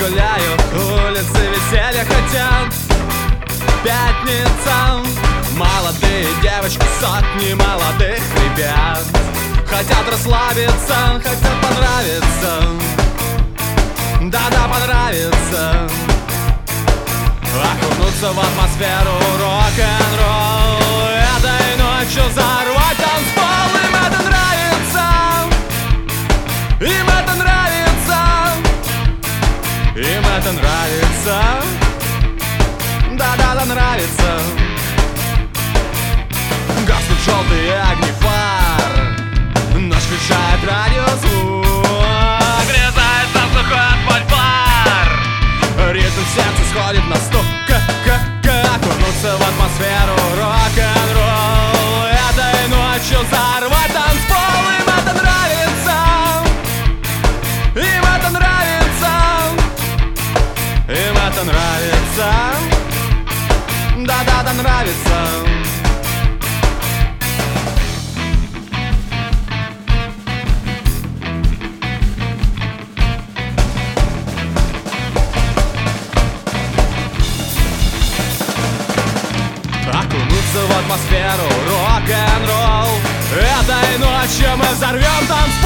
гуляют, улицы веселья хотят. Пятница, молодые девочки, сотни молодых ребят хотят расслабиться, хотят понравиться. Да-да, понравится. Окунуться в атмосферу рок-н-ролл, этой ночью взорвать танцпол. Им это нравится, им это нравится, им это нравится. Да-да-да, нравится. Гаснут желтые огни фар, ночь включает радиозвук, грязается сухой фольклор, ритм в сердце сходит на стук. Окунуться в атмосферу рок-н-ролл, этой ночью взорвать танцпол. Им это нравится, им это нравится, им это нравится. Да-да-да, нравится. Окунуться в атмосферу рок-н-ролл, этой ночью мы взорвем танцпол.